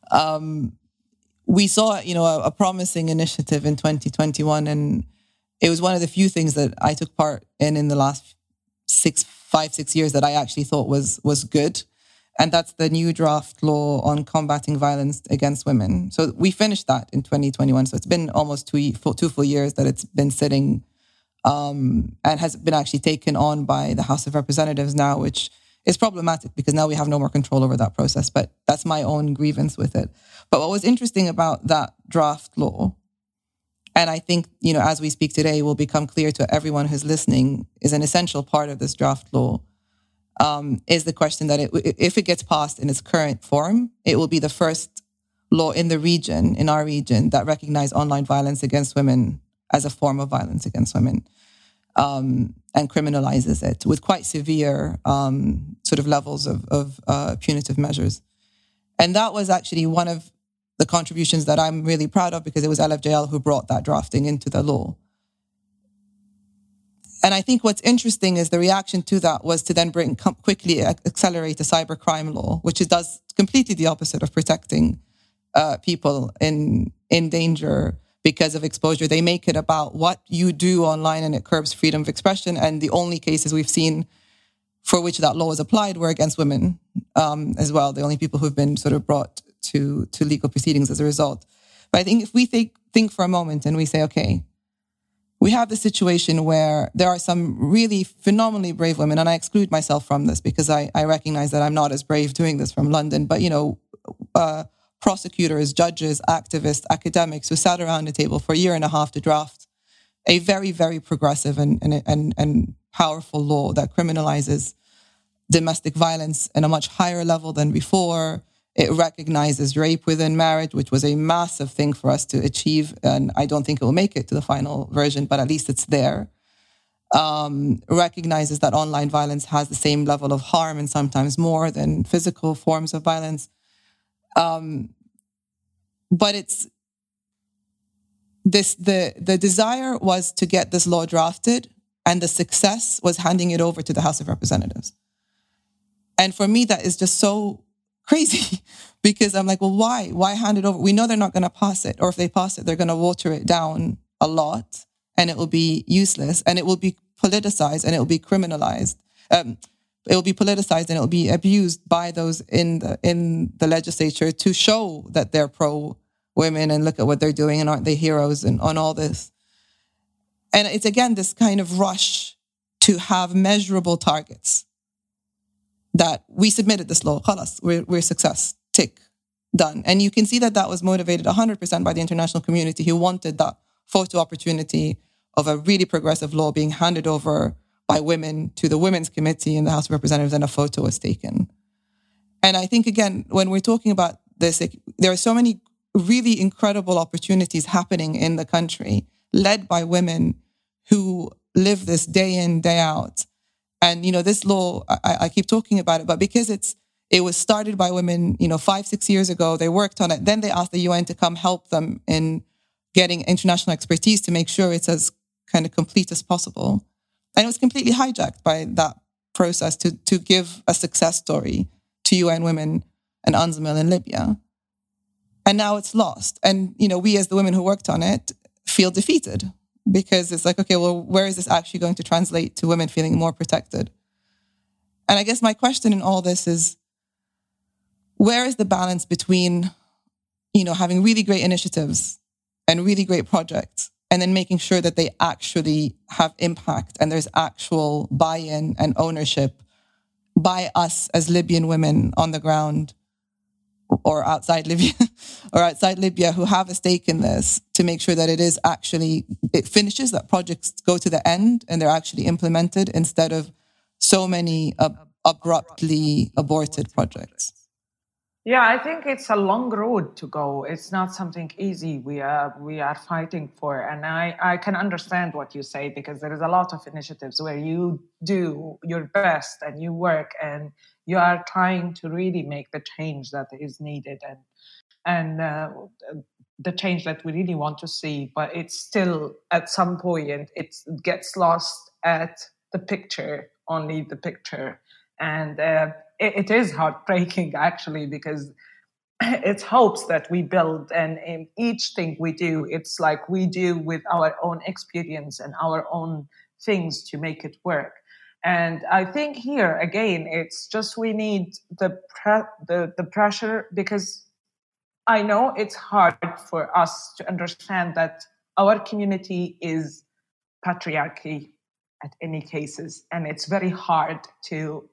We saw, a promising initiative in 2021, and it was one of the few things that I took part in the last 5-6 years that I actually thought was good. And that's the new draft law on combating violence against women. So we finished that in 2021. So it's been almost 2 full years that it's been sitting and has been actually taken on by the House of Representatives now, which is problematic because now we have no more control over that process. But that's my own grievance with it. But what was interesting about that draft law, and I think, as we speak today, will become clear to everyone who's listening, is an essential part of this draft law, is the question that if it gets passed in its current form, it will be the first law in our region, that recognize online violence against women as a form of violence against women, and criminalizes it with quite severe sort of levels of punitive measures. And that was actually one of the contributions that I'm really proud of, because it was LFJL who brought that drafting into the law. And I think what's interesting is the reaction to that was to then quickly accelerate a cybercrime law, which does completely the opposite of protecting people in danger because of exposure. They make it about what you do online, and it curbs freedom of expression. And the only cases we've seen for which that law was applied were against women as well. The only people who've been sort of brought to legal proceedings as a result. But I think if we think for a moment and we say, okay, we have the situation where there are some really phenomenally brave women, and I exclude myself from this because I recognize that I'm not as brave doing this from London, but, prosecutors, judges, activists, academics who sat around the table for a year and a half to draft a very, very progressive and powerful law that criminalizes domestic violence at a much higher level than before. It recognizes rape within marriage, which was a massive thing for us to achieve. And I don't think it will make it to the final version, but at least it's there. Recognizes that online violence has the same level of harm and sometimes more than physical forms of violence. But it's this, the desire was to get this law drafted, and the success was handing it over to the House of Representatives. And for me, that is just so crazy because I'm like, well, why? Why hand it over? We know they're not going to pass it. Or if they pass it, they're going to water it down a lot and it will be useless and it will be politicized and it will be criminalized. It will be politicized and it will be abused by those in the legislature to show that they're pro-women and look at what they're doing and aren't they heroes and on all this. And it's, again, this kind of rush to have measurable targets. That we submitted this law, khalas, we're success, tick, done. And you can see that was motivated 100% by the international community who wanted that photo opportunity of a really progressive law being handed over by women to the Women's Committee in the House of Representatives and a photo was taken. And I think, again, when we're talking about this, there are so many really incredible opportunities happening in the country led by women who live this day in, day out. And, this law, I keep talking about it, but because it was started by women, 5-6 years ago, they worked on it. Then they asked the UN to come help them in getting international expertise to make sure it's as kind of complete as possible. And it was completely hijacked by that process to give a success story to UN women and UNSMIL in Libya. And now it's lost. And, we as the women who worked on it feel defeated. Because it's like, okay, well, where is this actually going to translate to women feeling more protected? And I guess my question in all this is, where is the balance between, having really great initiatives and really great projects and then making sure that they actually have impact and there's actual buy-in and ownership by us as Libyan women on the ground or outside Libya who have a stake in this to make sure that it finishes, that projects go to the end and they're actually implemented instead of so many abruptly aborted projects. Yeah, I think it's a long road to go. It's not something easy we are fighting for. And I can understand what you say because there is a lot of initiatives where you do your best and you work and you are trying to really make the change that is needed and the change that we really want to see. But it's still, at some point, it gets lost at the picture, only the picture. And it is heartbreaking, actually, because it's hopes that we build. And in each thing we do, it's like we do with our own experience and our own things to make it work. And I think here, again, it's just we need the pressure because I know it's hard for us to understand that our community is patriarchy at any cases, and it's very hard to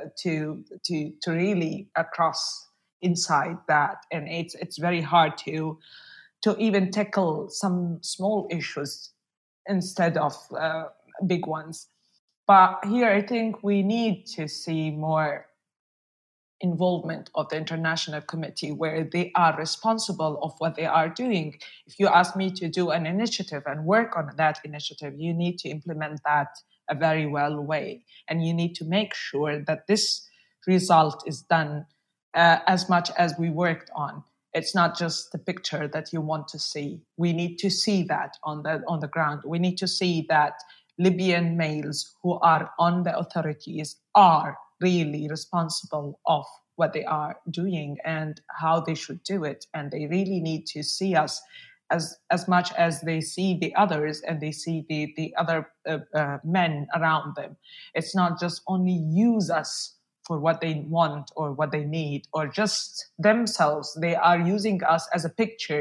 really cross inside that, and it's very hard to even tackle some small issues instead of big ones. But here, I think we need to see more involvement of the international committee where they are responsible of what they are doing. If you ask me to do an initiative and work on that initiative, you need to implement that a very well way. And you need to make sure that this result is done as much as we worked on. It's not just the picture that you want to see. We need to see that on the ground. We need to see that Libyan males who are on the authorities are really responsible of what they are doing and how they should do it. And they really need to see us as much as they see the others and they see the other men around them. It's not just only use us for what they want or what they need or just themselves. They are using us as a picture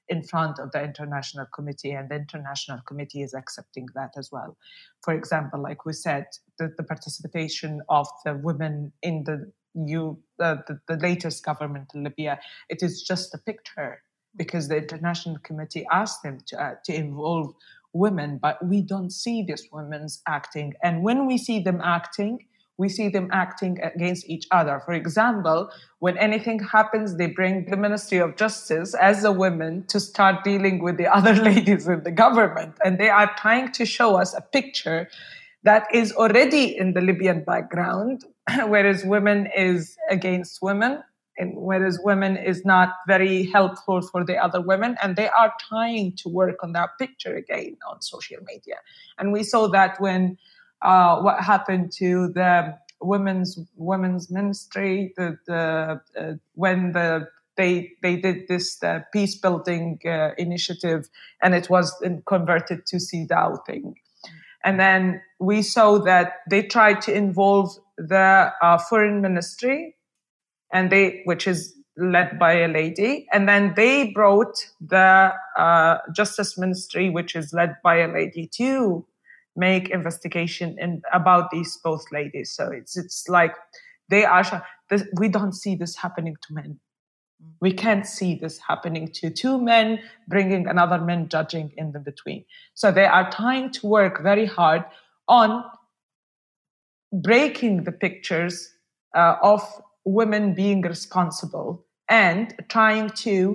in front of the International Committee, and the International Committee is accepting that as well. For example, like we said, the participation of the women in the latest government in Libya, it is just a picture, because the International Committee asked them to involve women, but we don't see these women acting. And when we see them acting against each other. For example, when anything happens, they bring the Ministry of Justice as a woman to start dealing with the other ladies in the government. And they are trying to show us a picture that is already in the Libyan background, whereas women is against women, and whereas women is not very helpful for the other women. And they are trying to work on that picture again on social media. And we saw that when what happened to the women's ministry, when they did this peace building initiative, and it was converted to CEDAW thing. And then we saw that they tried to involve the foreign ministry, which is led by a lady, and then they brought the justice ministry, which is led by a lady, to make investigation about these both ladies. So it's like they are. We don't see this happening to men. We can't see this happening to two men bringing another man judging in the between. So they are trying to work very hard on breaking the pictures of women being responsible, and trying to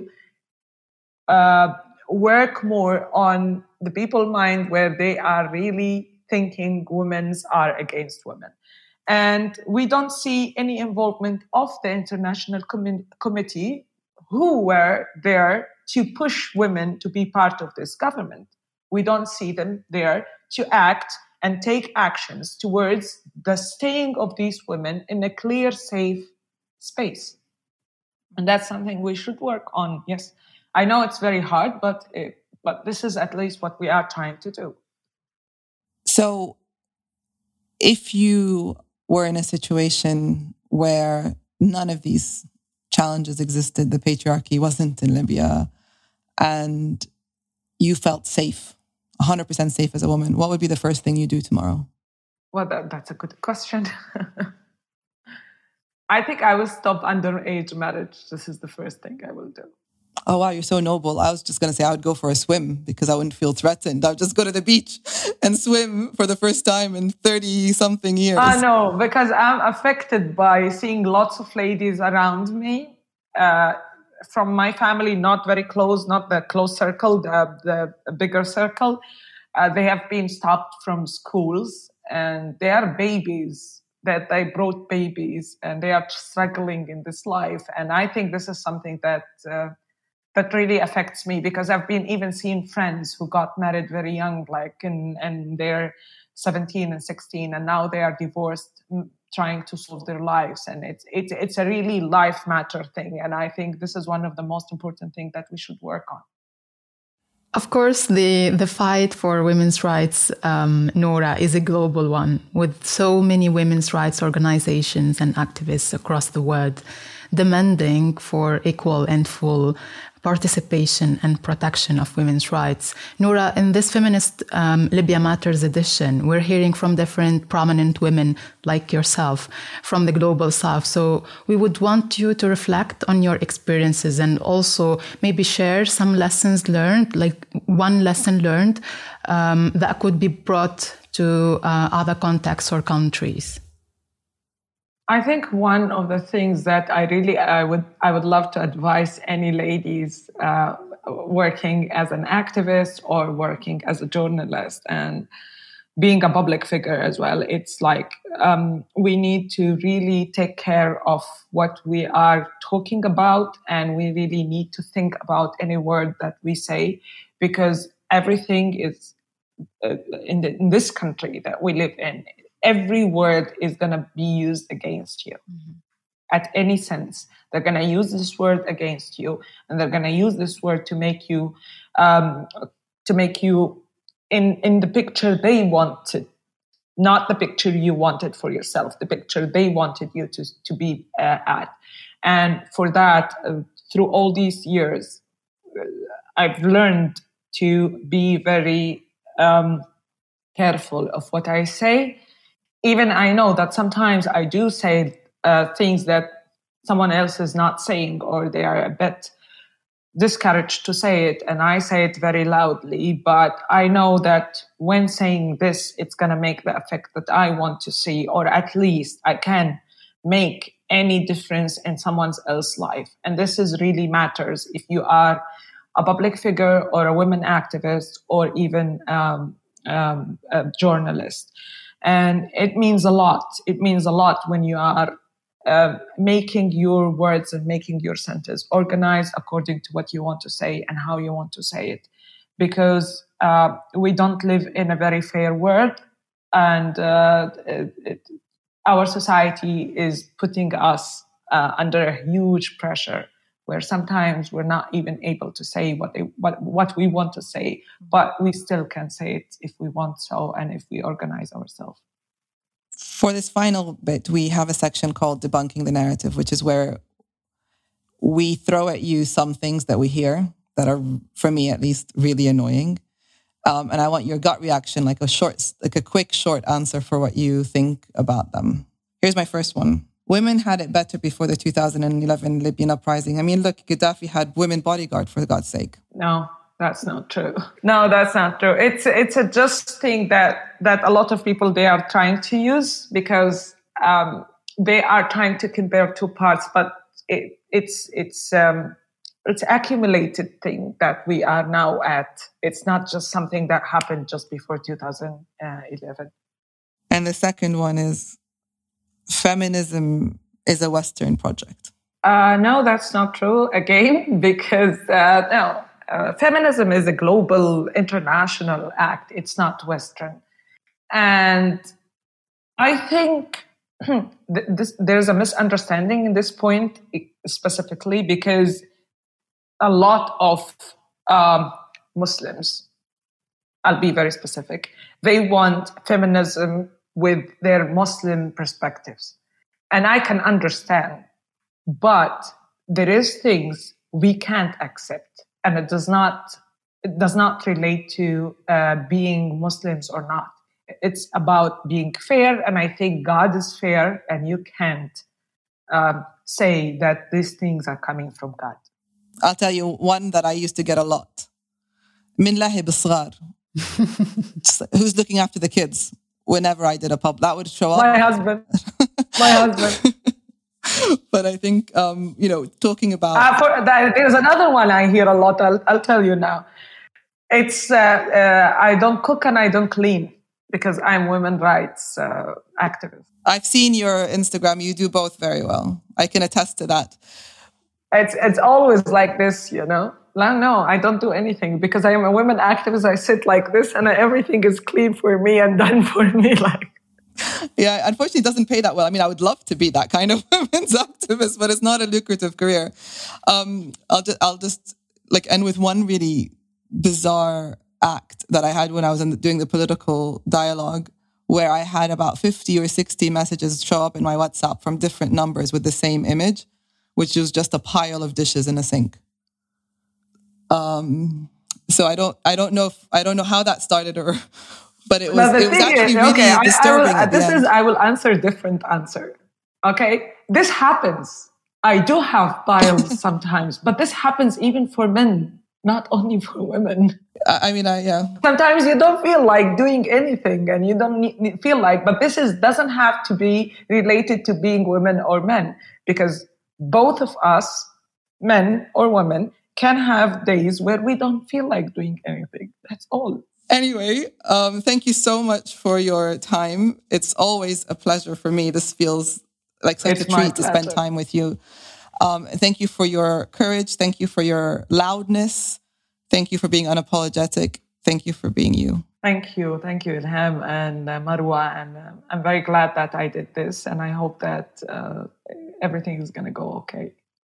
work more on the people's mind, where they are really thinking women are against women. And we don't see any involvement of the International Committee, who were there to push women to be part of this government. We don't see them there to act and take actions towards the staying of these women in a clear, safe space. And that's something we should work on. Yes, I know it's very hard, but this is at least what we are trying to do. So if you were in a situation where none of these challenges existed, the patriarchy wasn't in Libya, and you felt safe, 100% safe as a woman, what would be the first thing you do tomorrow? Well, that's a good question. I think I will stop underage marriage. This is the first thing I will do. Oh, wow, you're so noble. I was just going to say I would go for a swim because I wouldn't feel threatened. I would just go to the beach and swim for the first time in 30-something years. No, because I'm affected by seeing lots of ladies around me from my family, not very close, not the close circle, the bigger circle. They have been stopped from schools, and they are babies, that they brought babies, and they are struggling in this life. And I think this is something that really affects me, because I've been even seeing friends who got married very young, like and they're 17 and 16, and now they are divorced, trying to solve their lives. And it's a really life matter thing. And I think this is one of the most important things that we should work on. Of course, the fight for women's rights, Noura, is a global one, with so many women's rights organizations and activists across the world demanding for equal and full participation and protection of women's rights. Noura, in this feminist Libya Matters edition, we're hearing from different prominent women like yourself from the global south. So we would want you to reflect on your experiences and also maybe share some lessons learned, like one lesson learned that could be brought to other contexts or countries. I think one of the things that I would love to advise any ladies working as an activist or working as a journalist and being a public figure as well. It's like we need to really take care of what we are talking about, and we really need to think about any word that we say, because everything is in this country that we live in. Every word is going to be used against you. Mm-hmm. At any sense. They're going to use this word against you, and they're going to use this word to make you in the picture they wanted, not the picture you wanted for yourself, the picture they wanted you to be at. And for that, through all these years, I've learned to be very careful of what I say. Even I know that sometimes I do say things that someone else is not saying, or they are a bit discouraged to say it, and I say it very loudly. But I know that when saying this, it's going to make the effect that I want to see, or at least I can make any difference in someone else's life. And this is really matters if you are a public figure or a women activist or even a journalist. And it means a lot. It means a lot when you are making your words and making your sentence organized according to what you want to say and how you want to say it. Because we don't live in a very fair world, and our society is putting us under a huge pressure where sometimes we're not even able to say what we want to say, but we still can say it if we want so and if we organize ourselves. For this final bit, we have a section called Debunking the Narrative, which is where we throw at you some things that we hear that are, for me at least, really annoying. And I want your gut reaction, like a quick short answer for what you think about them. Here's my first one. Women had it better before the 2011 Libyan uprising. I mean, look, Gaddafi had women bodyguard, for God's sake. No, that's not true. No, that's not true. It's a just thing that a lot of people, they are trying to use because they are trying to compare two parts, but it's accumulated thing that we are now at. It's not just something that happened just before 2011. And the second one is, feminism is a Western project. No, that's not true again, because feminism is a global, international act. It's not Western. And I think there's a misunderstanding in this point specifically because a lot of Muslims, I'll be very specific, they want feminism with their Muslim perspectives. And I can understand, but there is things we can't accept. And it does not relate to being Muslims or not. It's about being fair. And I think God is fair, and you can't say that these things are coming from God. I'll tell you one that I used to get a lot. Min lahi bisghar. Who's looking after the kids? Whenever I did a pub, that would show up. My husband. But I think, talking about... there's another one I hear a lot. I'll tell you now. It's, I don't cook and I don't clean because I'm women's rights activist. I've seen your Instagram. You do both very well. I can attest to that. It's always like this, No, I don't do anything because I am a women activist. I sit like this and everything is clean for me and done for me. Yeah, unfortunately, it doesn't pay that well. I mean, I would love to be that kind of women's activist, but it's not a lucrative career. I'll just end with one really bizarre act that I had when I was doing the political dialogue, where I had about 50 or 60 messages show up in my WhatsApp from different numbers with the same image, which was just a pile of dishes in a sink. So I don't know how that started, but it was actually really disturbing. I will answer a different answer. Okay, this happens. I do have piles sometimes, but this happens even for men, not only for women. Sometimes you don't feel like doing anything, and you don't feel like. But this doesn't have to be related to being women or men, because both of us, men or women, can have days where we don't feel like doing anything. That's all. Anyway, thank you so much for your time. It's always a pleasure for me. This feels like such a treat to spend time with you. Thank you for your courage. Thank you for your loudness. Thank you for being unapologetic. Thank you for being you. Thank you. Thank you, Ilham and Marwa. And I'm very glad that I did this. And I hope that everything is going to go okay.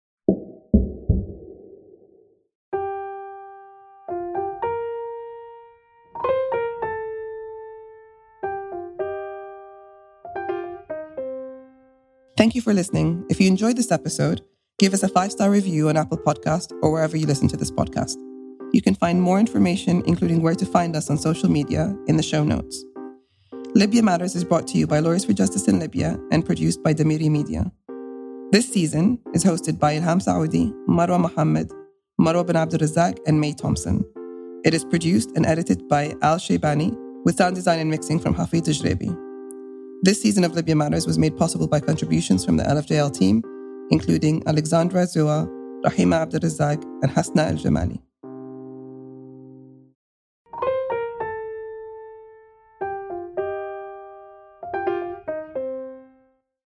Thank you for listening. If you enjoyed this episode, give us a 5-star review on Apple Podcast or wherever you listen to this podcast. You can find more information, including where to find us on social media, in the show notes. Libya Matters is brought to you by Lawyers for Justice in Libya and produced by Damiri Media. This season is hosted by Ilham Saoudi, Marwa Mohammed, Marwa bin Abdul Razak, and May Thompson. It is produced and edited by Al Shaybani, with sound design and mixing from Hafid Tajrebi. This season of Libya Matters was made possible by contributions from the LFJL team, including Alexandra Zua, Rahima Abdul Razak, and Hasna Al Jamali.